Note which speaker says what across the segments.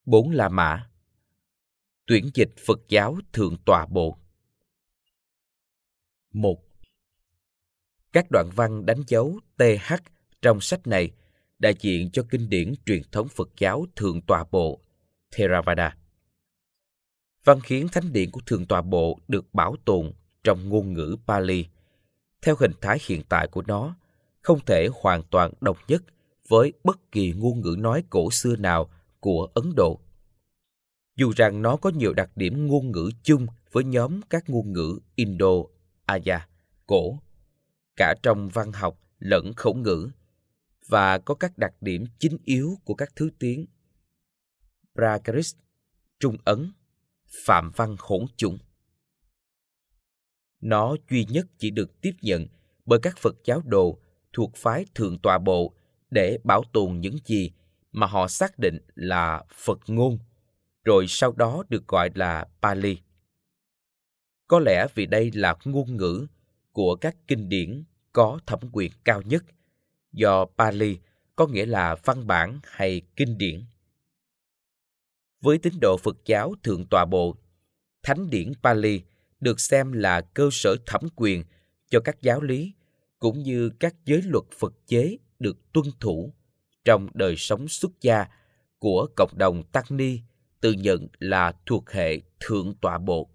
Speaker 1: 4 La Mã. Tuyển dịch Phật giáo Thượng Tọa Bộ. 1. Các đoạn văn đánh dấu TH trong sách này đại diện cho kinh điển truyền thống Phật giáo Thượng Tọa Bộ Theravada. Văn khiến thánh điển của Thượng Tọa Bộ được bảo tồn trong ngôn ngữ Pali. Theo hình thái hiện tại của nó, không thể hoàn toàn đồng nhất với bất kỳ ngôn ngữ nói cổ xưa nào của Ấn Độ. Dù rằng nó có nhiều đặc điểm ngôn ngữ chung với nhóm các ngôn ngữ Indo-Arya cổ, cả trong văn học lẫn khẩu ngữ, và có các đặc điểm chính yếu của các thứ tiếng Prakrit, Trung Ấn, Phạm văn hỗn chủng. Nó duy nhất chỉ được tiếp nhận bởi các Phật giáo đồ thuộc phái Thượng Tọa Bộ để bảo tồn những gì mà họ xác định là Phật ngôn, rồi sau đó được gọi là Pali. Có lẽ vì đây là ngôn ngữ của các kinh điển có thẩm quyền cao nhất, do Pali có nghĩa là văn bản hay kinh điển. Với tín đồ Phật giáo Thượng Tọa Bộ, thánh điển Pali được xem là cơ sở thẩm quyền cho các giáo lý cũng như các giới luật Phật chế được tuân thủ trong đời sống xuất gia của cộng đồng tăng ni tự nhận là thuộc hệ Thượng Tọa Bộ.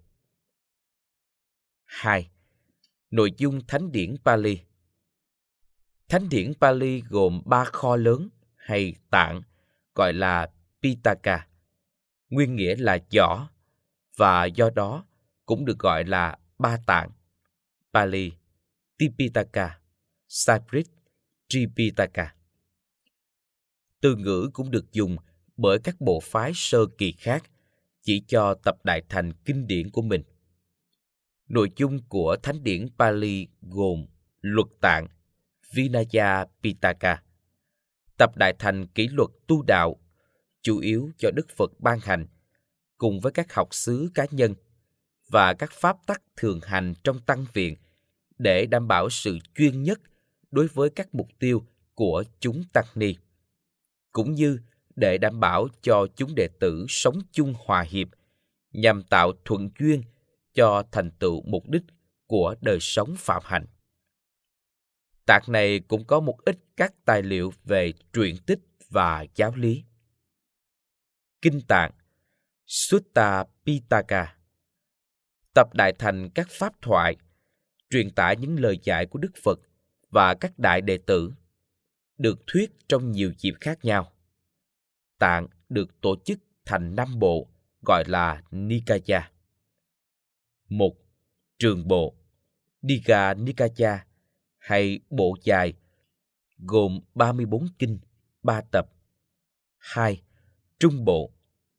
Speaker 1: 2. Nội dung thánh điển Pali. Thánh điển Pali gồm 3 kho lớn hay tạng gọi là Pitaka, nguyên nghĩa là giỏ, và do đó cũng được gọi là ba tạng Pali, Tipitaka, Sanskrit, Tripitaka. Từ ngữ cũng được dùng bởi các bộ phái sơ kỳ khác chỉ cho tập đại thành kinh điển của mình. Nội dung của thánh điển Pali gồm luật tạng Vinaya Pitaka, tập đại thành kỷ luật tu đạo chủ yếu do Đức Phật ban hành, cùng với các học xứ cá nhân và các pháp tắc thường hành trong tăng viện để đảm bảo sự chuyên nhất đối với các mục tiêu của chúng tăng ni, cũng như để đảm bảo cho chúng đệ tử sống chung hòa hiệp nhằm tạo thuận duyên cho thành tựu mục đích của đời sống phạm hạnh. Tạng này cũng có một ít các tài liệu về truyện tích và giáo lý. Kinh tạng Sutta Pitaka, tập đại thành các pháp thoại, truyền tải những lời dạy của Đức Phật và các đại đệ tử, được thuyết trong nhiều dịp khác nhau. Tạng được tổ chức thành 5 bộ gọi là Nikaya. 1. Trường bộ Digha Nikaya hay bộ dài, gồm 34 kinh, 3 tập. 2. Trung bộ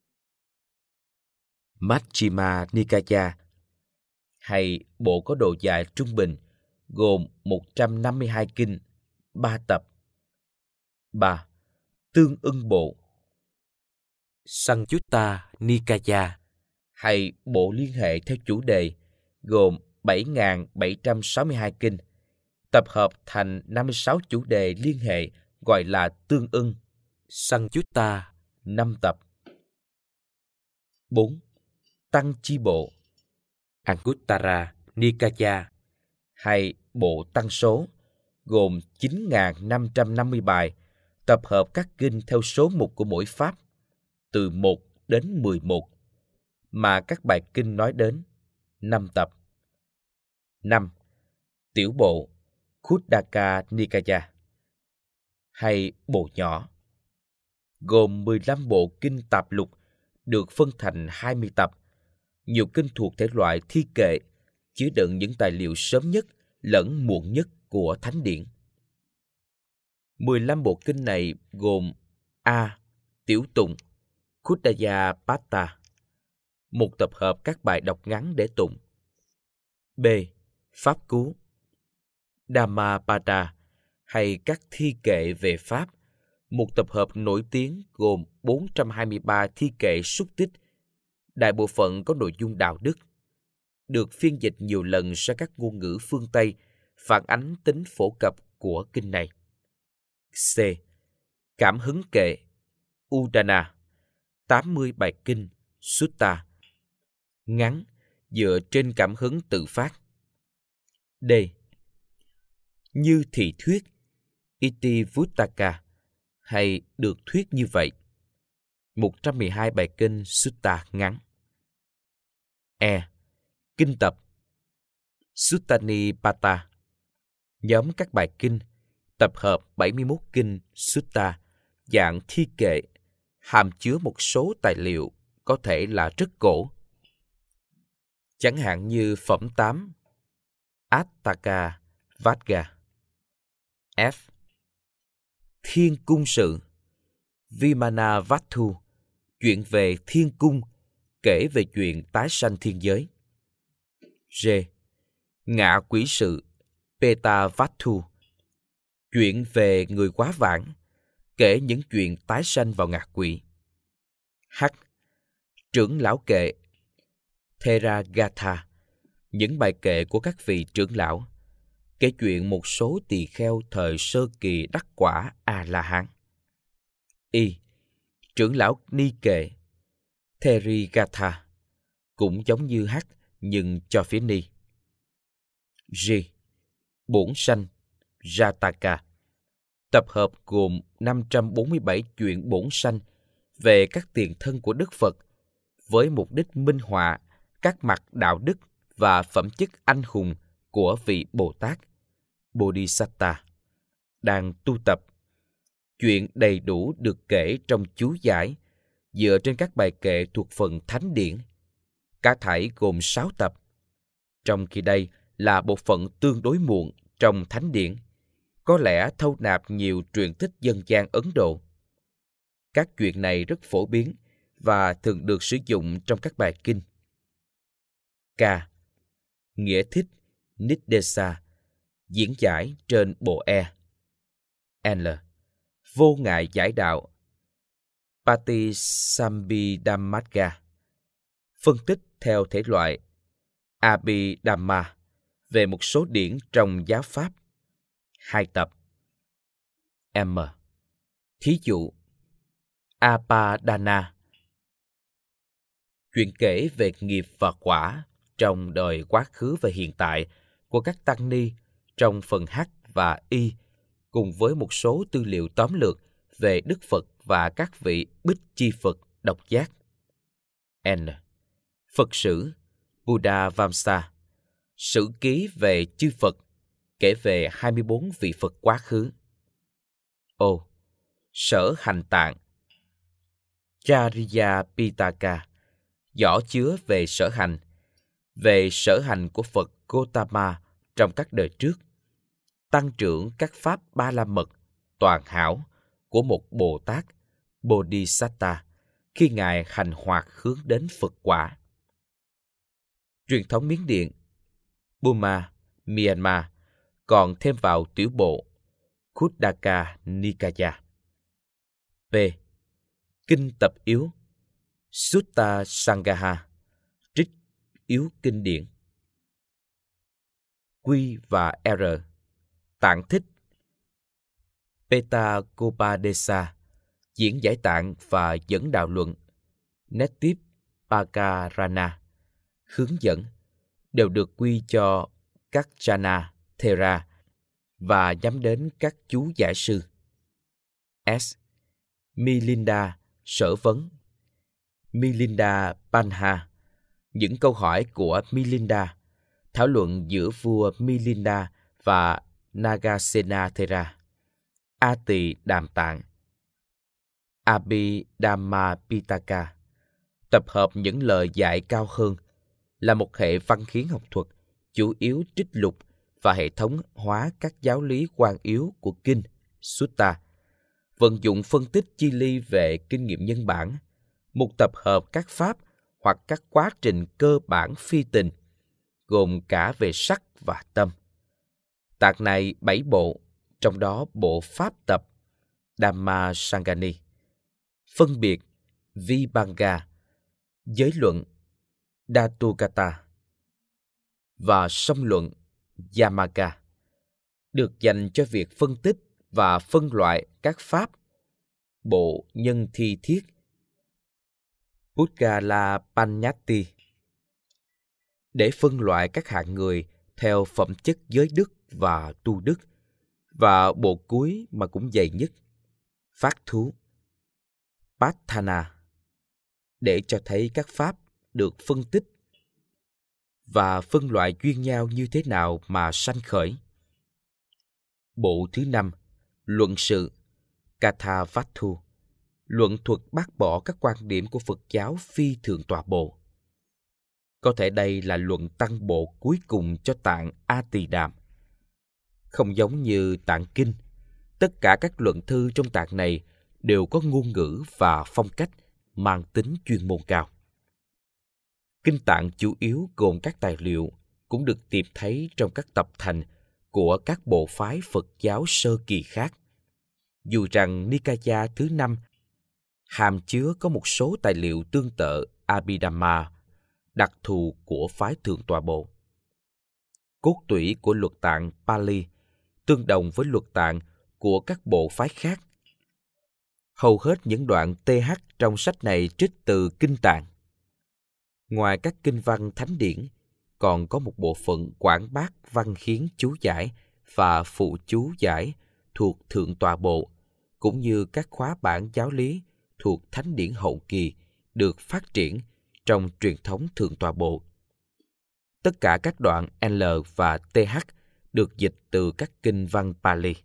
Speaker 1: Majjhima Nikaya hay bộ có độ dài trung bình, gồm 152 kinh, 3 tập. 3. Tương ưng bộ Sanjutta Nikaya hay bộ liên hệ theo chủ đề, gồm 7.762 kinh, tập hợp thành 56 chủ đề liên hệ gọi là tương ưng Sanjutta, 5 tập. 4. Tăng chi bộ Anguttara Nikaya hay bộ tăng số, gồm 9.550 bài, tập hợp các kinh theo số mục của mỗi pháp, từ 1 đến 11, mà các bài kinh nói đến, 5 tập. 5. Tiểu bộ Khuddaka Nikaya hay bộ nhỏ, gồm 15 bộ kinh tạp lục được phân thành 20 tập, nhiều kinh thuộc thể loại thi kệ, chứa đựng những tài liệu sớm nhất lẫn muộn nhất của thánh điển. 15 bộ kinh này gồm A. Tiểu tụng Khuddaya Pata, một tập hợp các bài đọc ngắn để tụng. B. Pháp cú Dhammapada hay các thi kệ về Pháp, một tập hợp nổi tiếng gồm 423 thi kệ xúc tích, đại bộ phận có nội dung đạo đức, được phiên dịch nhiều lần sang các ngôn ngữ phương Tây, phản ánh tính phổ cập của kinh này. C. Cảm hứng kệ Udana, 80 bài kinh Sutta ngắn dựa trên cảm hứng tự phát. D. Như thị thuyết Itivuttaka hay được thuyết như vậy, 112 bài kinh Sutta ngắn. E. Kinh tập Suttanipata, nhóm các bài kinh tập hợp 71 kinh Sutta dạng thi kệ, hàm chứa một số tài liệu có thể là rất cổ, chẳng hạn như phẩm 8 Attaka Vagga. F. Thiên cung sự Vimanavattu, chuyện về thiên cung, kể về chuyện tái sanh thiên giới. G. Ngạ quỷ sự Petavattu, chuyện về người quá vãng, kể những chuyện tái sanh vào ngạ quỷ. H. Trưởng lão kệ Theragatha, những bài kệ của các vị trưởng lão, kể chuyện một số tỳ kheo thời sơ kỳ đắc quả A-la-hán. Y. Trưởng lão ni kệ Therigatha, cũng giống như H nhưng cho phía ni. G. Bổn sanh Jataka, tập hợp gồm 547 chuyện bổn sanh về các tiền thân của Đức Phật với mục đích minh họa các mặt đạo đức và phẩm chất anh hùng của vị Bồ Tát Bodhisatta đang tu tập. Chuyện đầy đủ được kể trong chú giải dựa trên các bài kệ thuộc phần Thánh Điển, cả thảy gồm 6 tập. Trong khi đây là bộ phận tương đối muộn trong Thánh Điển, có lẽ thâu nạp nhiều truyện tích dân gian Ấn Độ. Các chuyện này rất phổ biến và thường được sử dụng trong các bài kinh. K. Nghĩa thích Niddesa, diễn giải trên bộ E. L. Vô ngại giải đạo Patisambhidhammaga, phân tích theo thể loại Abhidhamma về một số điển trong giáo pháp, 2 tập. M. Thí dụ Apadana, chuyện kể về nghiệp và quả trong đời quá khứ và hiện tại của các tăng ni trong phần H và Y, cùng với một số tư liệu tóm lược về Đức Phật và các vị Bích Chi Phật độc giác. N. Phật sử Buddha Vamsa, sử ký về chư Phật, kể về 24 vị Phật quá khứ. O. Sở hành tạng Chariya Pitaka, giỏ chứa về sở hành của Phật Gotama trong các đời trước, tăng trưởng các pháp ba la mật toàn hảo của một Bồ Tát Bodhisatta khi Ngài hành hoạt hướng đến Phật quả. Truyền thống Miến Điện, Burma, Myanmar còn thêm vào tiểu bộ Khuddaka Nikaya. P. Kinh tập yếu Sutta Sangaha, trích yếu kinh điển. Q và R. Tạng thích Petagopadesa, diễn giải tạng và dẫn đạo luận. Netip Pakarana, hướng dẫn, đều được quy cho các Jana Thera và nhắm đến các chú giải sư. S. Milinda sở vấn Milinda Panha, những câu hỏi của Milinda, thảo luận giữa vua Milinda và Nagasena Thera. A Tỳ Đàm Tạng Abhidhamma Pitaka, tập hợp những lời dạy cao hơn, là một hệ văn hiến học thuật chủ yếu trích lục và hệ thống hóa các giáo lý quan yếu của kinh Sutta, vận dụng phân tích chi ly về kinh nghiệm nhân bản, một tập hợp các pháp hoặc các quá trình cơ bản phi tình, gồm cả về sắc và tâm. Tạng này 7 bộ, trong đó bộ pháp tập Dhamma Sangani, phân biệt Vibhanga, giới luận Dattugata và song luận Yamaka, được dành cho việc phân tích và phân loại các pháp. Bộ nhân thi thiết Pudgalapannatti, để phân loại các hạng người theo phẩm chất giới đức và tu đức, và bộ cuối mà cũng dày nhất, Phát Thú, Patthana, để cho thấy các pháp được phân tích và phân loại duyên nhau như thế nào mà sanh khởi. Bộ thứ 5, Luận sự, Kathavatthu, luận thuật bác bỏ các quan điểm của Phật giáo phi thượng tọa bộ. Có thể đây là luận tăng bộ cuối cùng cho tạng A Tỳ Đàm. Không giống như tạng kinh, tất cả các luận thư trong tạng này đều có ngôn ngữ và phong cách mang tính chuyên môn cao. Kinh tạng chủ yếu gồm các tài liệu cũng được tìm thấy trong các tập thành của các bộ phái Phật giáo sơ kỳ khác. Dù rằng Nikaya thứ 5 hàm chứa có một số tài liệu tương tự Abhidhamma, đặc thù của phái thượng tọa bộ. Cốt tủy của luật tạng Pali tương đồng với luật tạng của các bộ phái khác. Hầu hết những đoạn TH trong sách này trích từ kinh tạng. Ngoài các kinh văn thánh điển, còn có một bộ phận quảng bác văn hiến chú giải và phụ chú giải thuộc thượng tọa bộ, cũng như các khóa bản giáo lý thuộc thánh điển hậu kỳ được phát triển trong truyền thống thượng tọa bộ. Tất cả các đoạn L và TH được dịch từ các kinh văn Pali.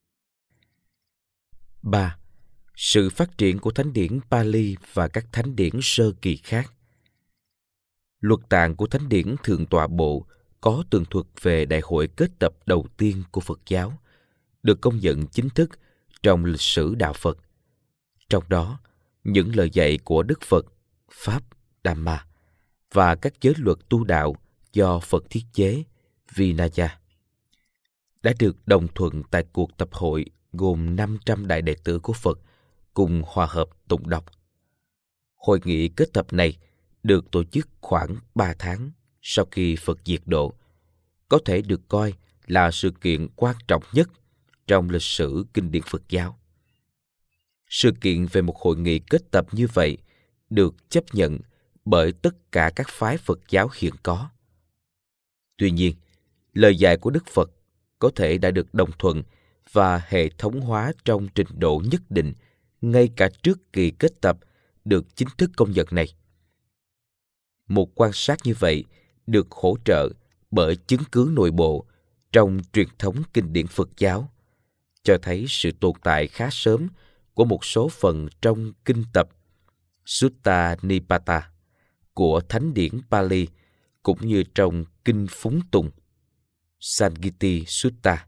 Speaker 1: 3. Sự phát triển của thánh điển Pali và các thánh điển sơ kỳ khác. Luật tạng của thánh điển thượng tọa bộ có tường thuật về đại hội kết tập đầu tiên của Phật giáo, được công nhận chính thức trong lịch sử đạo Phật. Trong đó, những lời dạy của Đức Phật, Pháp, Dhamma và các giới luật tu đạo do Phật thiết chế, Vinaya, đã được đồng thuận tại cuộc tập hội gồm 500 đại đệ tử của Phật cùng hòa hợp tụng đọc. Hội nghị kết tập này được tổ chức khoảng 3 tháng sau khi Phật diệt độ, có thể được coi là sự kiện quan trọng nhất trong lịch sử kinh điển Phật giáo. Sự kiện về một hội nghị kết tập như vậy được chấp nhận bởi tất cả các phái Phật giáo hiện có. Tuy nhiên, lời dạy của Đức Phật có thể đã được đồng thuận và hệ thống hóa trong trình độ nhất định ngay cả trước kỳ kết tập được chính thức công nhận này. Một quan sát như vậy được hỗ trợ bởi chứng cứ nội bộ trong truyền thống kinh điển Phật giáo, cho thấy sự tồn tại khá sớm của một số phần trong kinh tập Sutta Nipata của thánh điển Pali, cũng như trong kinh Phúng Tùng Sangiti Sutta,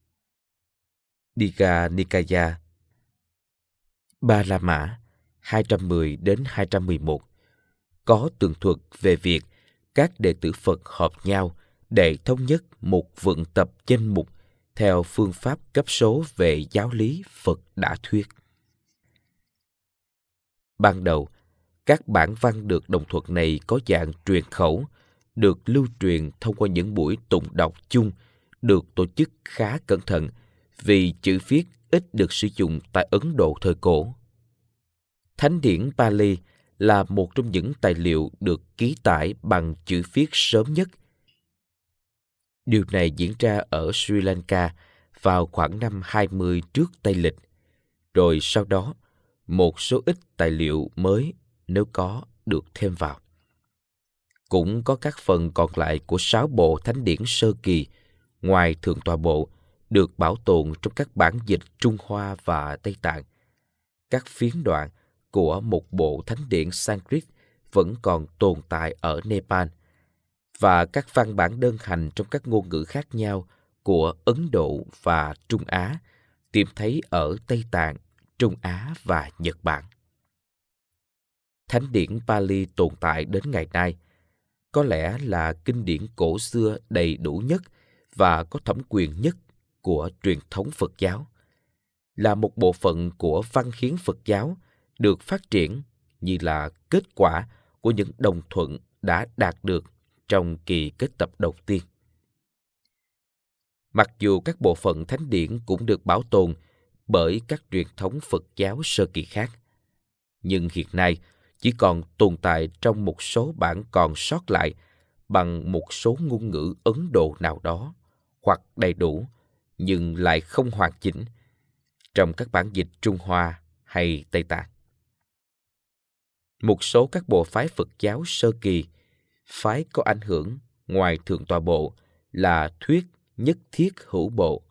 Speaker 1: Digha Nikaya, Ba La Mã 210-211, có tường thuật về việc các đệ tử Phật họp nhau để thống nhất một vựng tập danh mục theo phương pháp cấp số về giáo lý Phật đã thuyết. Ban đầu, các bản văn được đồng thuận này có dạng truyền khẩu, được lưu truyền thông qua những buổi tụng đọc chung, được tổ chức khá cẩn thận vì chữ viết ít được sử dụng tại Ấn Độ thời cổ. Thánh điển Pali là một trong những tài liệu được ký tải bằng chữ viết sớm nhất. Điều này diễn ra ở Sri Lanka vào khoảng năm 20 trước Tây lịch. Rồi sau đó, một số ít tài liệu mới, nếu có, được thêm vào. Cũng có các phần còn lại của 6 bộ thánh điển sơ kỳ, ngoài thượng tọa bộ, được bảo tồn trong các bản dịch Trung Hoa và Tây Tạng. Các phiến đoạn của một bộ thánh điển Sanskrit vẫn còn tồn tại ở Nepal, và các văn bản đơn hành trong các ngôn ngữ khác nhau của Ấn Độ và Trung Á tìm thấy ở Tây Tạng, Trung Á và Nhật Bản. Thánh điển Pali tồn tại đến ngày nay, có lẽ là kinh điển cổ xưa đầy đủ nhất và có thẩm quyền nhất của truyền thống Phật giáo, là một bộ phận của văn hiến Phật giáo được phát triển như là kết quả của những đồng thuận đã đạt được trong kỳ kết tập đầu tiên. Mặc dù các bộ phận thánh điển cũng được bảo tồn bởi các truyền thống Phật giáo sơ kỳ khác, nhưng hiện nay chỉ còn tồn tại trong một số bản còn sót lại bằng một số ngôn ngữ Ấn Độ nào đó, hoặc đầy đủ nhưng lại không hoàn chỉnh trong các bản dịch Trung Hoa hay Tây Tạng. Một số các bộ phái Phật giáo sơ kỳ, phái có ảnh hưởng ngoài Thượng Tọa Bộ là thuyết nhất thiết hữu bộ,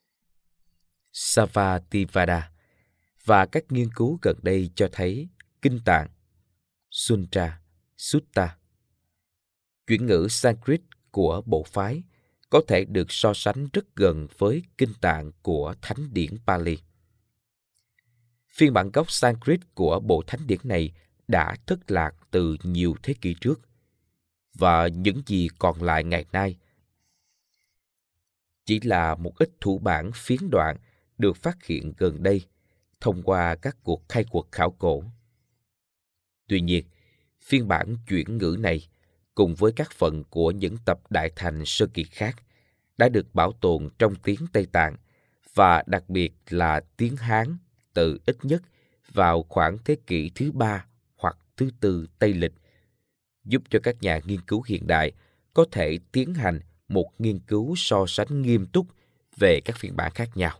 Speaker 1: Savativada, và các nghiên cứu gần đây cho thấy Kinh Tạng, Sutra, Sutta, chuyển ngữ Sanskrit của bộ phái có thể được so sánh rất gần với Kinh Tạng của Thánh điển Pali. Phiên bản gốc Sanskrit của bộ thánh điển này đã thất lạc từ nhiều thế kỷ trước, và những gì còn lại ngày nay chỉ là một ít thủ bản phiến đoạn được phát hiện gần đây thông qua các cuộc khai quật khảo cổ. Tuy nhiên, phiên bản chuyển ngữ này cùng với các phần của những tập đại thành sơ kỳ khác đã được bảo tồn trong tiếng Tây Tạng, và đặc biệt là tiếng Hán từ ít nhất vào khoảng thế kỷ thứ 3 hoặc thứ 4 Tây lịch, giúp cho các nhà nghiên cứu hiện đại có thể tiến hành một nghiên cứu so sánh nghiêm túc về các phiên bản khác nhau.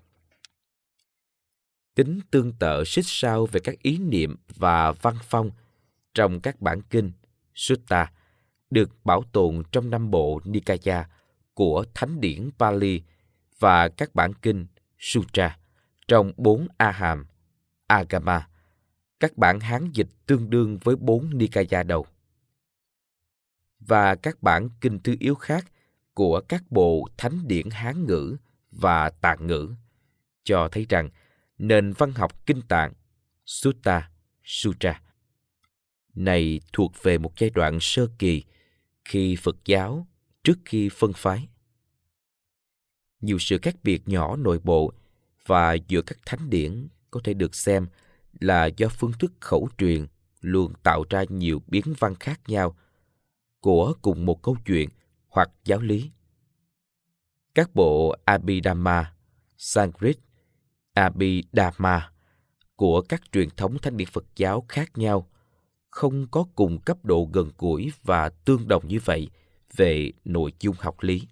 Speaker 1: Tính tương tự xích sao về các ý niệm và văn phong trong các bản kinh Sutta được bảo tồn trong 5 bộ Nikaya của Thánh điển Pali và các bản kinh Sutra trong 4 Aham, Agama, các bản Hán dịch tương đương với 4 Nikaya đầu, và các bản kinh thứ yếu khác của các bộ Thánh điển Hán ngữ và Tạng ngữ, cho thấy rằng nền văn học Kinh Tạng, Sutta, Sutra này thuộc về một giai đoạn sơ kỳ khi Phật giáo trước khi phân phái. Nhiều sự khác biệt nhỏ nội bộ và giữa các thánh điển có thể được xem là do phương thức khẩu truyền luôn tạo ra nhiều biến văn khác nhau của cùng một câu chuyện hoặc giáo lý. Các bộ Abhidhamma, Sanskrit, Abhidhamma của các truyền thống thánh điển Phật giáo khác nhau không có cùng cấp độ gần gũi và tương đồng như vậy về nội dung học lý.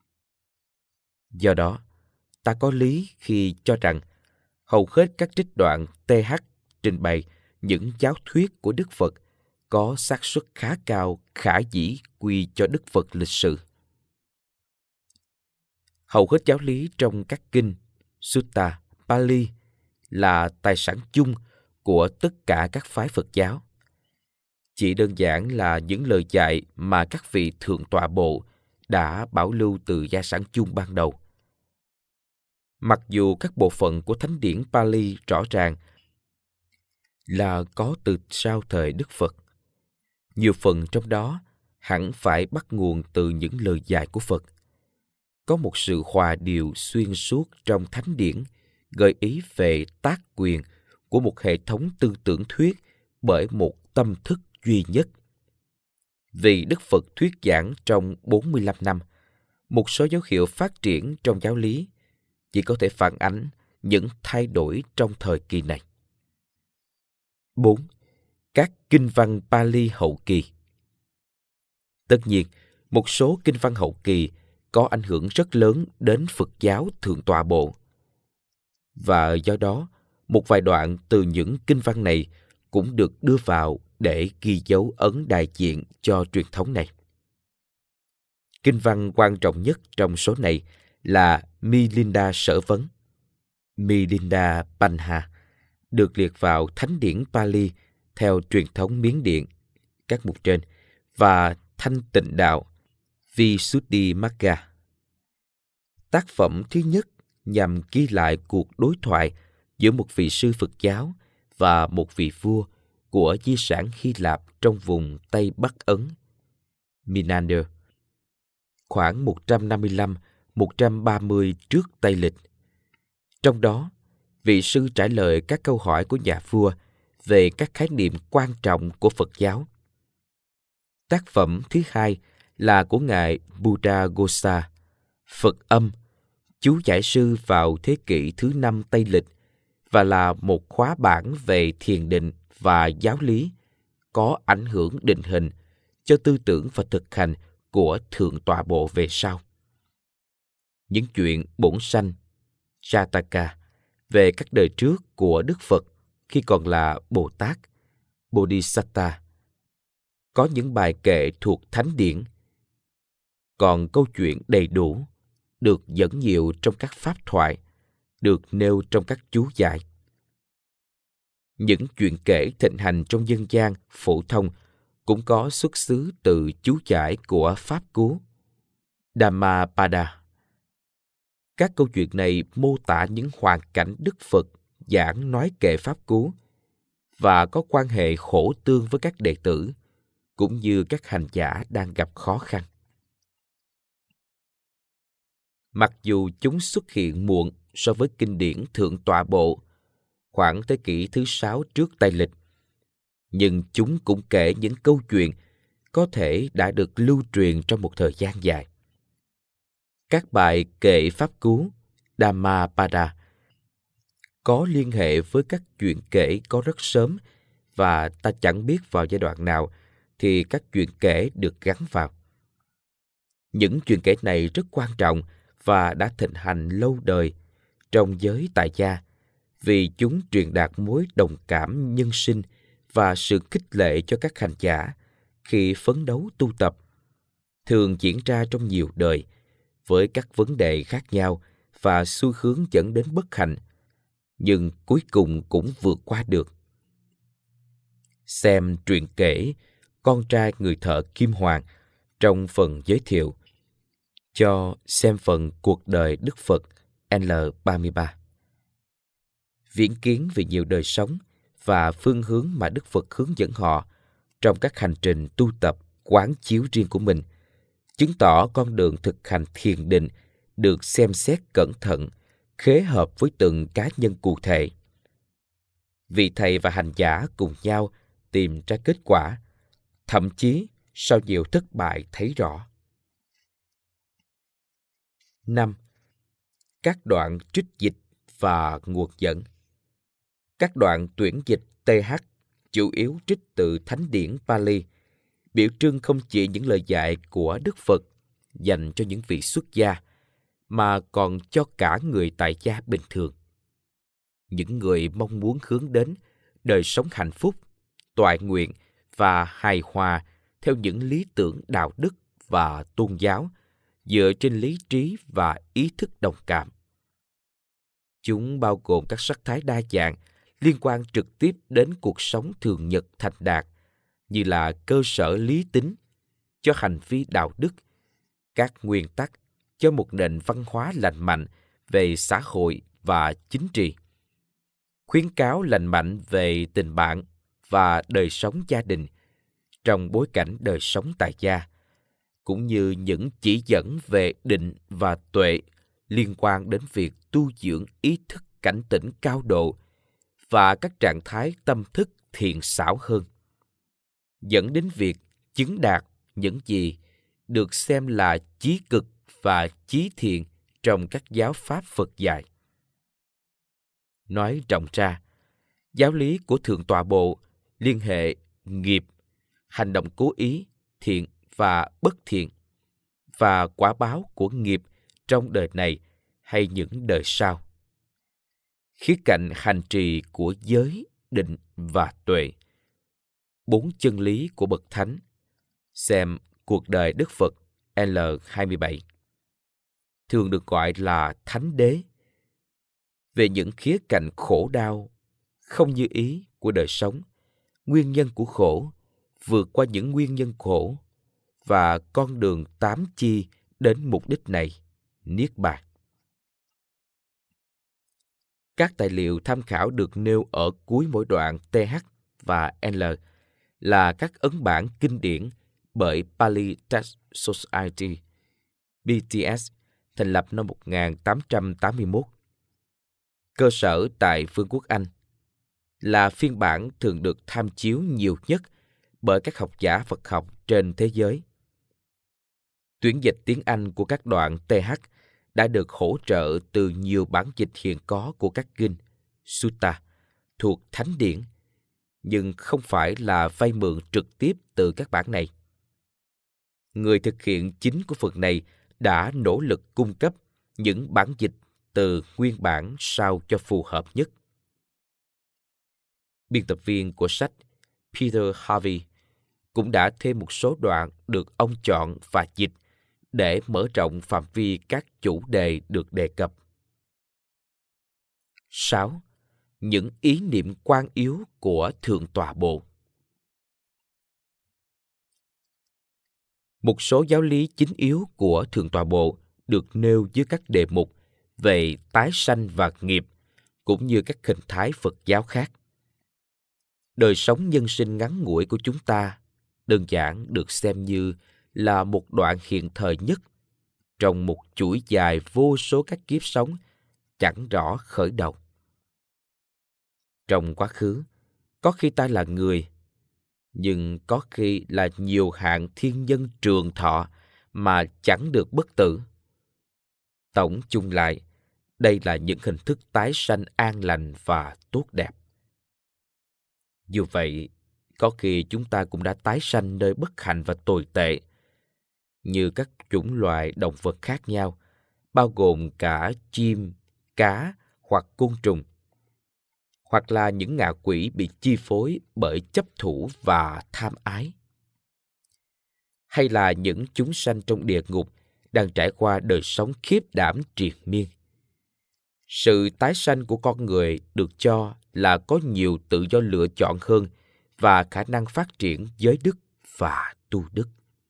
Speaker 1: Do đó, ta có lý khi cho rằng hầu hết các trích đoạn TH trình bày những giáo thuyết của Đức Phật có xác suất khá cao khả dĩ quy cho Đức Phật lịch sự. Hầu hết giáo lý trong các kinh, Sutta, Pali là tài sản chung của tất cả các phái Phật giáo. Chỉ đơn giản là những lời dạy mà các vị thượng tọa bộ đã bảo lưu từ gia sản chung ban đầu. Mặc dù các bộ phận của thánh điển Pali rõ ràng là có từ sau thời Đức Phật, nhiều phần trong đó hẳn phải bắt nguồn từ những lời dạy của Phật. Có một sự hòa điều xuyên suốt trong thánh điển gợi ý về tác quyền của một hệ thống tư tưởng thuyết bởi một tâm thức duy nhất. Vì Đức Phật thuyết giảng trong 45 năm, một số dấu hiệu phát triển trong giáo lý chỉ có thể phản ánh những thay đổi trong thời kỳ này. 4. Các kinh văn Pali hậu kỳ. Tất nhiên, một số kinh văn hậu kỳ có ảnh hưởng rất lớn đến Phật giáo Thượng Tọa Bộ. Và do đó, một vài đoạn từ những kinh văn này cũng được đưa vào để ghi dấu ấn đại diện cho truyền thống này. Kinh văn quan trọng nhất trong số này là Milinda Sở Vấn, Milinda Panha, được liệt vào Thánh điển Pali theo truyền thống Miến Điện, các mục trên, và Thanh Tịnh Đạo, Visuddhimagga. Tác phẩm thứ nhất nhằm ghi lại cuộc đối thoại giữa một vị sư Phật giáo và một vị vua của di sản Hy Lạp trong vùng Tây Bắc Ấn, Menander, khoảng 155-130 trước Tây lịch. Trong đó, vị sư trả lời các câu hỏi của nhà vua về các khái niệm quan trọng của Phật giáo. Tác phẩm thứ hai là của ngài Buddhaghosa, Phật âm, chú giải sư vào thế kỷ thứ 5 Tây lịch, và là một khóa bản về thiền định và giáo lý có ảnh hưởng định hình cho tư tưởng và thực hành của Thượng Tọa Bộ về sau. Những chuyện bổn sanh, Jataka, về các đời trước của Đức Phật khi còn là Bồ Tát, Bodhisatta, có những bài kệ thuộc Thánh Điển. Còn câu chuyện đầy đủ, được dẫn nhiều trong các pháp thoại, được nêu trong các chú giải. Những chuyện kể thịnh hành trong dân gian phổ thông cũng có xuất xứ từ chú giải của Pháp Cú, Dhammapada. Các câu chuyện này mô tả những hoàn cảnh Đức Phật giảng nói kệ Pháp Cú và có quan hệ khổ tương với các đệ tử, cũng như các hành giả đang gặp khó khăn. Mặc dù chúng xuất hiện muộn so với kinh điển Thượng Tọa Bộ, khoảng thế kỷ thứ 6 trước Tây Lịch, nhưng chúng cũng kể những câu chuyện có thể đã được lưu truyền trong một thời gian dài. Các bài kệ Pháp Cú, Dhammapada, có liên hệ với các chuyện kể có rất sớm và ta chẳng biết vào giai đoạn nào thì các chuyện kể được gắn vào. Những chuyện kể này rất quan trọng và đã thịnh hành lâu đời trong giới tại gia vì chúng truyền đạt mối đồng cảm nhân sinh và sự khích lệ cho các hành giả khi phấn đấu tu tập, thường diễn ra trong nhiều đời với các vấn đề khác nhau và xu hướng dẫn đến bất hạnh, nhưng cuối cùng cũng vượt qua được. Xem truyện kể Con trai người thợ kim hoàng trong phần giới thiệu cho xem phần cuộc đời Đức Phật L33. Viễn kiến về nhiều đời sống và phương hướng mà Đức Phật hướng dẫn họ trong các hành trình tu tập quán chiếu riêng của mình, chứng tỏ con đường thực hành thiền định được xem xét cẩn thận, khế hợp với từng cá nhân cụ thể. Vị thầy và hành giả cùng nhau tìm ra kết quả, thậm chí sau nhiều thất bại thấy rõ. 5. Các đoạn trích dịch và nguồn dẫn. Các đoạn tuyển dịch TH chủ yếu trích từ Thánh điển Pali, biểu trưng không chỉ những lời dạy của Đức Phật dành cho những vị xuất gia, mà còn cho cả người tại gia bình thường. Những người mong muốn hướng đến đời sống hạnh phúc, toại nguyện và hài hòa theo những lý tưởng đạo đức và tôn giáo dựa trên lý trí và ý thức đồng cảm. Chúng bao gồm các sắc thái đa dạng liên quan trực tiếp đến cuộc sống thường nhật thành đạt, như là cơ sở lý tính cho hành vi đạo đức, các nguyên tắc cho một nền văn hóa lành mạnh về xã hội và chính trị, khuyến cáo lành mạnh về tình bạn và đời sống gia đình trong bối cảnh đời sống tại gia, cũng như những chỉ dẫn về định và tuệ liên quan đến việc tu dưỡng ý thức cảnh tỉnh cao độ và các trạng thái tâm thức thiện xảo hơn, dẫn đến việc chứng đạt những gì được xem là chí cực và chí thiện trong các giáo pháp Phật dạy. Nói rộng ra, giáo lý của Thượng Tọa Bộ liên hệ nghiệp, hành động cố ý, thiện và bất thiện, và quả báo của nghiệp trong đời này hay những đời sau. Khía cạnh hành trì của giới, định và tuệ. 4 chân lý của Bậc Thánh. Xem cuộc đời Đức Phật L27. Thường được gọi là Thánh Đế. Về những khía cạnh khổ đau, không như ý của đời sống, nguyên nhân của khổ, vượt qua những nguyên nhân khổ, và con đường tám chi đến mục đích này, Niết Bàn. Các tài liệu tham khảo được nêu ở cuối mỗi đoạn TH và L là các ấn bản kinh điển bởi Pali Text Society, BTS, thành lập năm 1881. Cơ sở tại Vương quốc Anh, là phiên bản thường được tham chiếu nhiều nhất bởi các học giả Phật học trên thế giới. Tuyển dịch tiếng Anh của các đoạn TH đã được hỗ trợ từ nhiều bản dịch hiện có của các kinh, sutta, thuộc Thánh điển, nhưng không phải là vay mượn trực tiếp từ các bản này. Người thực hiện chính của phần này đã nỗ lực cung cấp những bản dịch từ nguyên bản sao cho phù hợp nhất. Biên tập viên của sách Peter Harvey cũng đã thêm một số đoạn được ông chọn và dịch để mở rộng phạm vi các chủ đề được đề cập. 6. Những ý niệm quan yếu của Thượng tọa Bộ. Một số giáo lý chính yếu của Thượng tọa Bộ được nêu dưới các đề mục về tái sanh và nghiệp, cũng như các hình thái Phật giáo khác. Đời sống nhân sinh ngắn ngủi của chúng ta đơn giản được xem như là một đoạn hiện thời nhất trong một chuỗi dài vô số các kiếp sống chẳng rõ khởi đầu. Trong quá khứ, có khi ta là người, nhưng có khi là nhiều hạng thiên nhân trường thọ mà chẳng được bất tử. Tổng chung lại, đây là những hình thức tái sanh an lành và tốt đẹp. Dù vậy, có khi chúng ta cũng đã tái sanh nơi bất hạnh và tồi tệ, như các chủng loài động vật khác nhau, bao gồm cả chim, cá hoặc côn trùng, hoặc là những ngạ quỷ bị chi phối bởi chấp thủ và tham ái, hay là những chúng sanh trong địa ngục đang trải qua đời sống khiếp đảm triền miên. Sự tái sanh của con người được cho là có nhiều tự do lựa chọn hơn và khả năng phát triển giới đức và tu đức.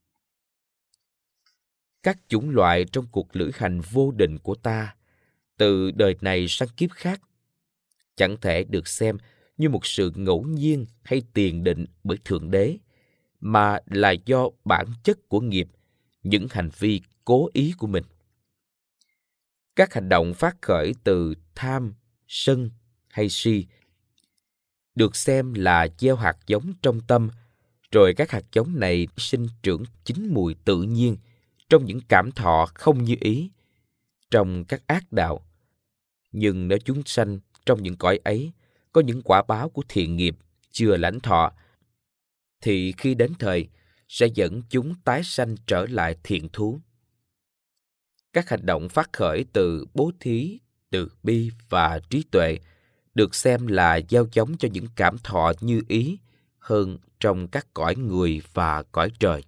Speaker 1: Các chủng loại trong cuộc lữ hành vô định của ta, từ đời này sang kiếp khác, chẳng thể được xem như một sự ngẫu nhiên hay tiền định bởi Thượng Đế, mà là do bản chất của nghiệp, những hành vi cố ý của mình. Các hành động phát khởi từ tham, sân hay si được xem là gieo hạt giống trong tâm, rồi các hạt giống này sinh trưởng chín mùi tự nhiên trong những cảm thọ không như ý, trong các ác đạo. Nhưng nếu chúng sanh trong những cõi ấy có những quả báo của thiện nghiệp chưa lãnh thọ, thì khi đến thời sẽ dẫn chúng tái sanh trở lại thiện thú. Các hành động phát khởi từ bố thí, từ bi và trí tuệ được xem là gieo giống cho những cảm thọ như ý hơn trong các cõi người và cõi trời.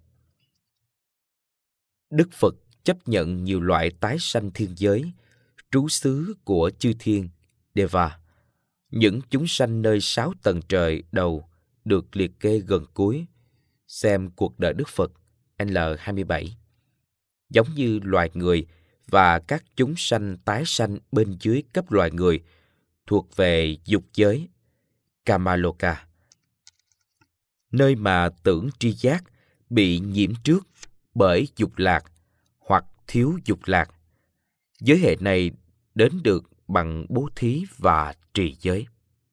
Speaker 1: Đức Phật chấp nhận nhiều loại tái sanh thiên giới, trú xứ của chư thiên, Deva, những chúng sanh nơi 6 tầng trời đầu được liệt kê gần cuối. Xem cuộc đời Đức Phật L27. Giống như loài người và các chúng sanh tái sanh bên dưới cấp loài người thuộc về dục giới, Kamaloka, nơi mà tưởng tri giác bị nhiễm trước bởi dục lạc hoặc thiếu dục lạc. Giới hệ này đến được bằng bố thí và trì giới.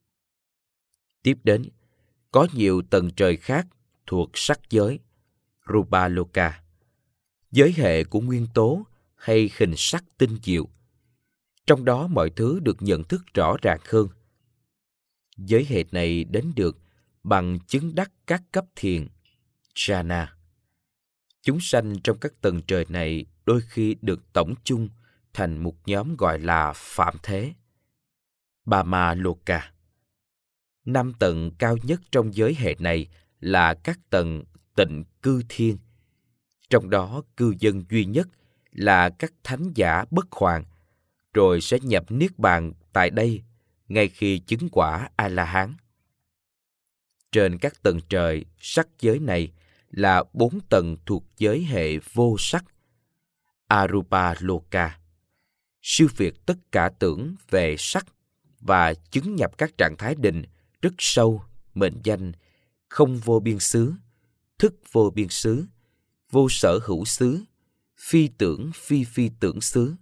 Speaker 1: Tiếp đến, có nhiều tầng trời khác thuộc sắc giới, Rupaloka, giới hệ của nguyên tố hay hình sắc tinh diệu. Trong đó mọi thứ được nhận thức rõ ràng hơn. Giới hệ này đến được bằng chứng đắc các cấp thiền, jhana. Chúng sanh trong các tầng trời này đôi khi được tổng chung thành một nhóm gọi là Phạm Thế, Bhamaloka. 5 tầng cao nhất trong giới hệ này là các tầng tịnh cư thiên. Trong đó cư dân duy nhất là các thánh giả bất hoàn, rồi sẽ nhập niết bàn tại đây ngay khi chứng quả A-la-hán. Trên các tầng trời sắc giới này là 4 tầng thuộc giới hệ vô sắc, Arupa Loka, siêu việt tất cả tưởng về sắc và chứng nhập các trạng thái định rất sâu, mệnh danh không vô biên xứ, thức vô biên xứ, vô sở hữu xứ, phi tưởng phi phi tưởng xứ.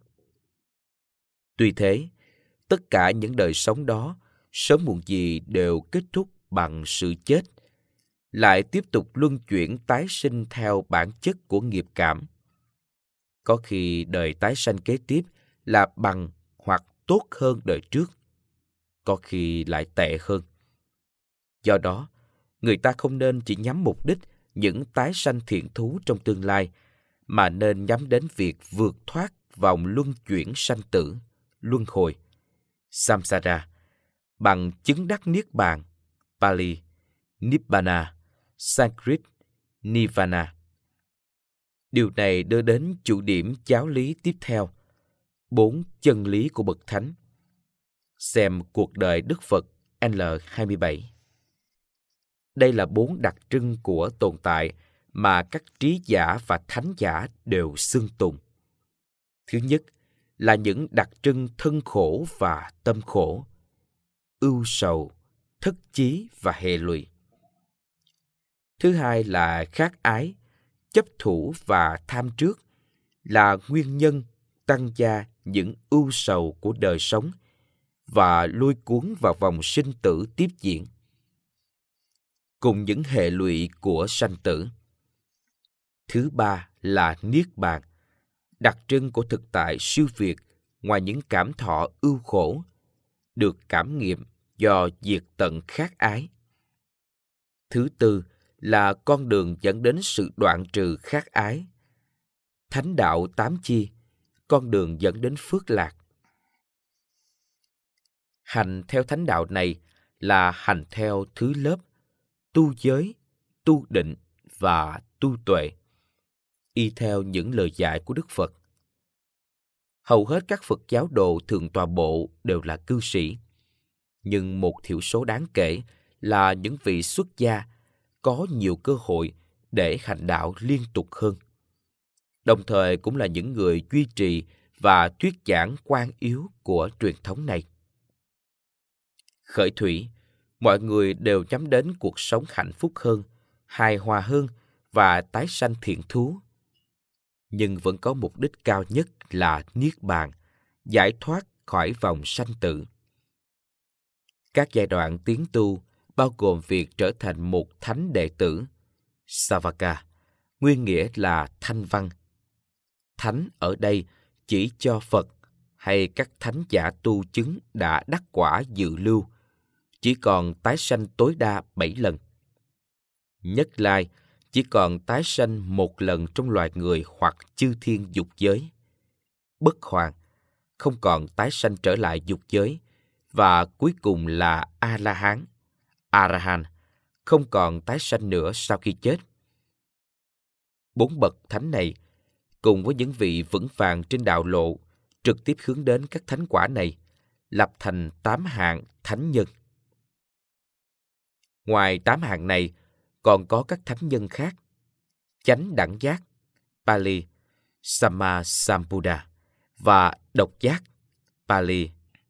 Speaker 1: Tuy thế, tất cả những đời sống đó sớm muộn gì đều kết thúc bằng sự chết, lại tiếp tục luân chuyển tái sinh theo bản chất của nghiệp cảm. Có khi đời tái sanh kế tiếp là bằng hoặc tốt hơn đời trước, có khi lại tệ hơn. Do đó, người ta không nên chỉ nhắm mục đích những tái sanh thiện thú trong tương lai, mà nên nhắm đến việc vượt thoát vòng luân chuyển sanh tử, luân hồi, samsara, bằng chứng đắc niết bàn, Pali, Nibbana, Sanskrit, Nirvana. Điều này đưa đến chủ điểm giáo lý tiếp theo, 4 chân lý của Bậc Thánh. Xem cuộc đời Đức Phật L27. Đây là 4 đặc trưng của tồn tại mà các trí giả và thánh giả đều xưng tụng. Thứ nhất là những đặc trưng thân khổ và tâm khổ, ưu sầu, thất chí và hệ lụy. Thứ hai là khát ái, chấp thủ và tham trước, là nguyên nhân tăng gia những ưu sầu của đời sống và lôi cuốn vào vòng sinh tử tiếp diễn, cùng những hệ lụy của sanh tử. Thứ ba là niết bàn, đặc trưng của thực tại siêu việt ngoài những cảm thọ ưu khổ, được cảm nghiệm do diệt tận khát ái. Thứ tư là con đường dẫn đến sự đoạn trừ khát ái. Thánh đạo 8 chi, con đường dẫn đến phước lạc. Hành theo thánh đạo này là hành theo thứ lớp tu giới, tu định và tu tuệ, y theo những lời dạy của Đức Phật. Hầu hết các Phật giáo đồ thường tọa bộ đều là cư sĩ, nhưng một thiểu số đáng kể là những vị xuất gia có nhiều cơ hội để hành đạo liên tục hơn, đồng thời cũng là những người duy trì và thuyết giảng quan yếu của truyền thống này. Khởi thủy, mọi người đều nhắm đến cuộc sống hạnh phúc hơn, hài hòa hơn và tái sanh thiện thú. Nhưng vẫn có mục đích cao nhất là niết bàn, giải thoát khỏi vòng sanh tử. Các giai đoạn tiến tu bao gồm việc trở thành một thánh đệ tử, Savaka, nguyên nghĩa là thanh văn. Thánh ở đây chỉ cho Phật hay các thánh giả tu chứng đã đắc quả dự lưu, chỉ còn tái sanh tối đa 7 lần. Nhất lai chỉ còn tái sanh một lần trong loài người hoặc chư thiên dục giới. Bất hoàn, không còn tái sanh trở lại dục giới, và cuối cùng là A-la-hán, A-ra-hán, không còn tái sanh nữa sau khi chết. 4 bậc thánh này, cùng với những vị vững vàng trên đạo lộ, trực tiếp hướng đến các thánh quả này, lập thành 8 hạng thánh nhân. Ngoài 8 hạng này, còn có các thánh nhân khác: chánh đẳng giác, Pali, Samma Sambuddha, và độc giác, Pali,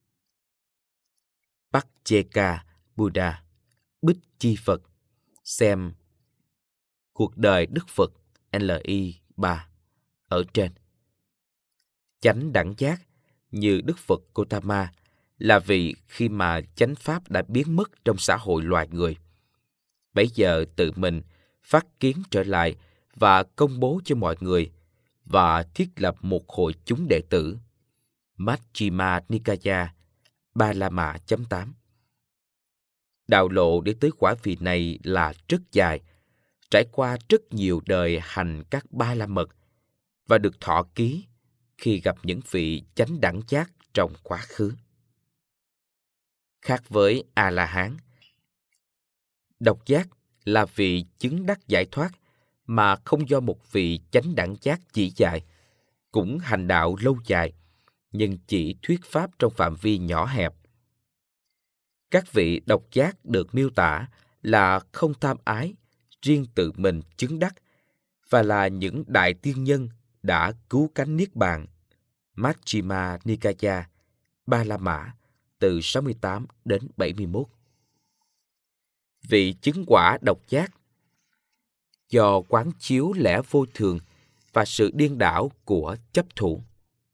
Speaker 1: Pacceka Buddha, Bích Chi Phật. Xem cuộc đời Đức Phật LI 3 ở trên. Chánh đẳng giác như Đức Phật Gautama là vị khi mà chánh pháp đã biến mất trong xã hội loài người, bấy giờ tự mình phát kiến trở lại và công bố cho mọi người, và thiết lập một hội chúng đệ tử, Majjhima Nikaya 3-la-mã.8. Đạo lộ để tới quả vị này là rất dài, trải qua rất nhiều đời hành các ba la mật, và được thọ ký khi gặp những vị chánh đẳng giác trong quá khứ. Khác với A-la-hán, độc giác là vị chứng đắc giải thoát mà không do một vị chánh đẳng giác chỉ dạy, cũng hành đạo lâu dài, nhưng chỉ thuyết pháp trong phạm vi nhỏ hẹp. Các vị độc giác được miêu tả là không tham ái, riêng tự mình chứng đắc, và là những đại tiên nhân đã cứu cánh niết bàn, Majjhima Nikaya 3-la-mã từ 68 đến 71. Vị chứng quả độc giác do quán chiếu lẽ vô thường và sự điên đảo của chấp thủ.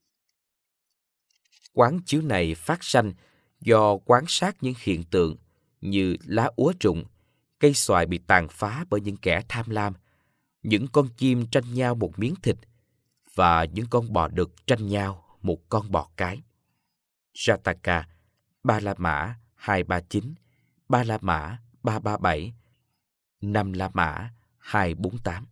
Speaker 1: Quán chiếu này phát sanh do quan sát những hiện tượng như lá úa rụng, cây xoài bị tàn phá bởi những kẻ tham lam, những con chim tranh nhau một miếng thịt, và những con bò đực tranh nhau một con bò cái. Jataka 3-la-mã 239, 3-la-mã 337, Năm La Mã 248.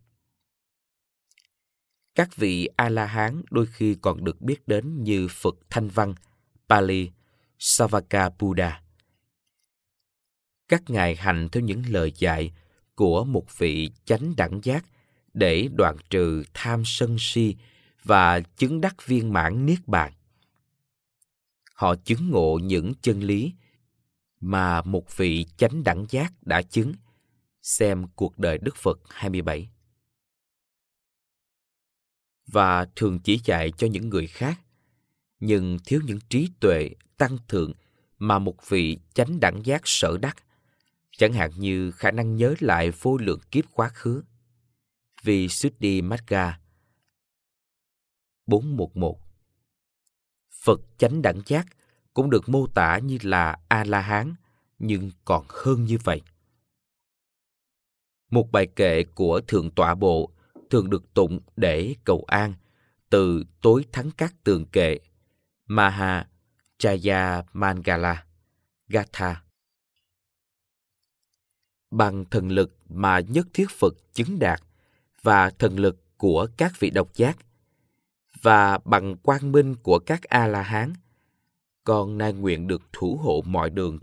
Speaker 1: Các vị A-la-hán đôi khi còn được biết đến như Phật Thanh Văn, Pali, Savaka Buddha. Các ngài hành theo những lời dạy của một vị chánh đẳng giác để đoạn trừ tham sân si và chứng đắc viên mãn niết bàn. Họ chứng ngộ những chân lý mà một vị chánh đẳng giác đã chứng. Xem Cuộc đời Đức Phật 27. Và thường chỉ dạy cho những người khác, nhưng thiếu những trí tuệ tăng thượng mà một vị chánh đẳng giác sở đắc, chẳng hạn như khả năng nhớ lại vô lượng kiếp quá khứ. Vì Suddhimagga 411. Phật chánh đẳng giác cũng được mô tả như là A-la-hán, nhưng còn hơn như vậy. Một bài kệ của Thượng Tọa Bộ thường được tụng để cầu an từ tối thắng các tường kệ Maha Jaya Mangala Gatha. Bằng thần lực mà nhất thiết Phật chứng đạt và thần lực của các vị độc giác và bằng quang minh của các A-la-hán, con nay nguyện được thủ hộ mọi đường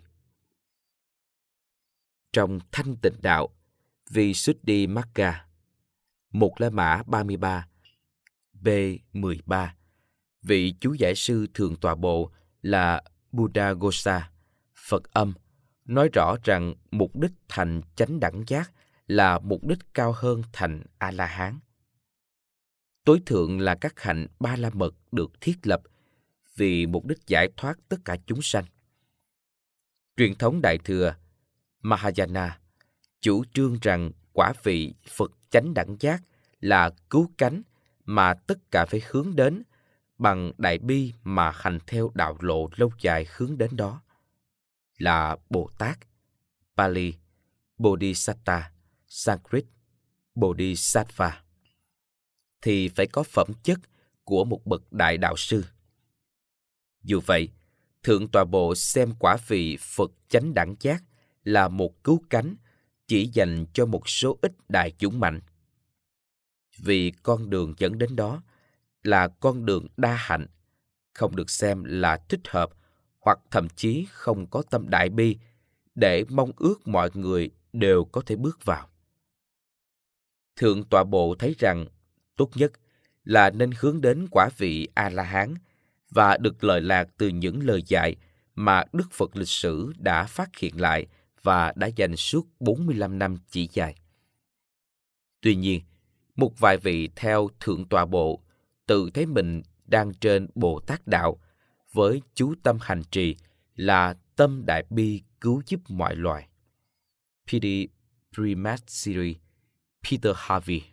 Speaker 1: trong thanh tịnh đạo. Vì Suddhimagga 1 La Mã 33 B13. Vị chú giải sư Thượng Tọa Bộ là Buddhaghosa, Phật âm, nói rõ rằng mục đích thành chánh đẳng giác là mục đích cao hơn thành A-la-hán. Tối thượng là các hạnh ba la mật được thiết lập vì mục đích giải thoát tất cả chúng sanh. Truyền thống Đại Thừa Mahayana chủ trương rằng quả vị Phật chánh đẳng giác là cứu cánh mà tất cả phải hướng đến bằng đại bi mà hành theo đạo lộ lâu dài hướng đến đó, là Bồ Tát, Pali, Bodhisatta, Sanskrit, Bodhisattva, thì phải có phẩm chất của một bậc đại đạo sư. Dù vậy, Thượng Tọa Bộ xem quả vị Phật chánh đẳng giác là một cứu cánh chỉ dành cho một số ít đại chúng mạnh. Vì con đường dẫn đến đó là con đường đa hạnh, không được xem là thích hợp hoặc thậm chí không có tâm đại bi để mong ước mọi người đều có thể bước vào. Thượng Tọa Bộ thấy rằng tốt nhất là nên hướng đến quả vị A-la-hán và được lợi lạc từ những lời dạy mà Đức Phật lịch sử đã phát hiện lại và đã dành suốt 45 năm chỉ dạy. Tuy nhiên, một vài vị theo Thượng Tọa Bộ tự thấy mình đang trên Bồ Tát Đạo với chú tâm hành trì là tâm đại bi cứu giúp mọi loài. P.D. Premat Series, Peter Harvey.